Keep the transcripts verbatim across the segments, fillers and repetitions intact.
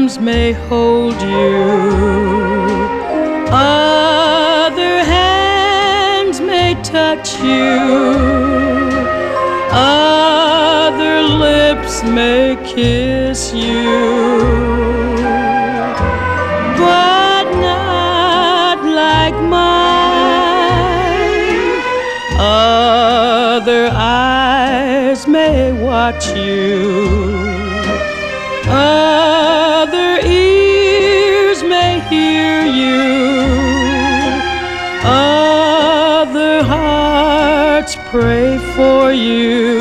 arms may hold you, other hands may touch you, other lips may kiss you, but not like mine. Other eyes may watch you, other ears may hear you, other hearts pray for you,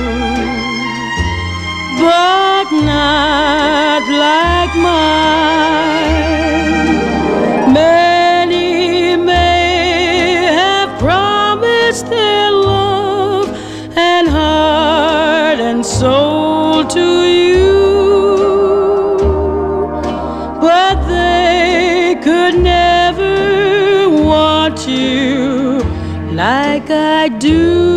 but not like mine. Many may have promised their love and heart and soul to you, but they could never want you like I do.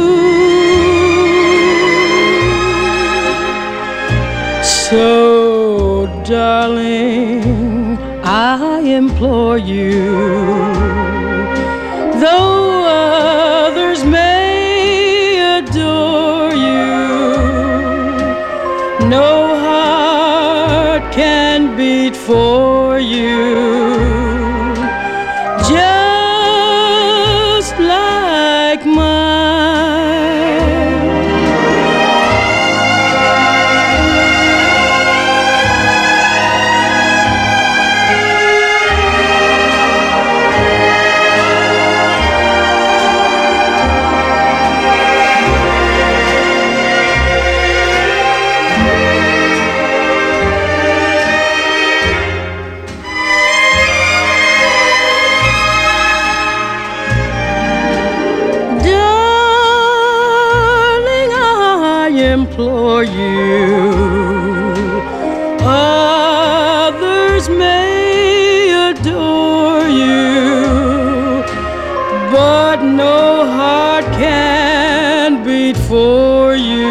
So, darling, I implore you, though others may adore you, no heart can beat for you just like mine. Implore you, others may adore you, but no heart can beat for you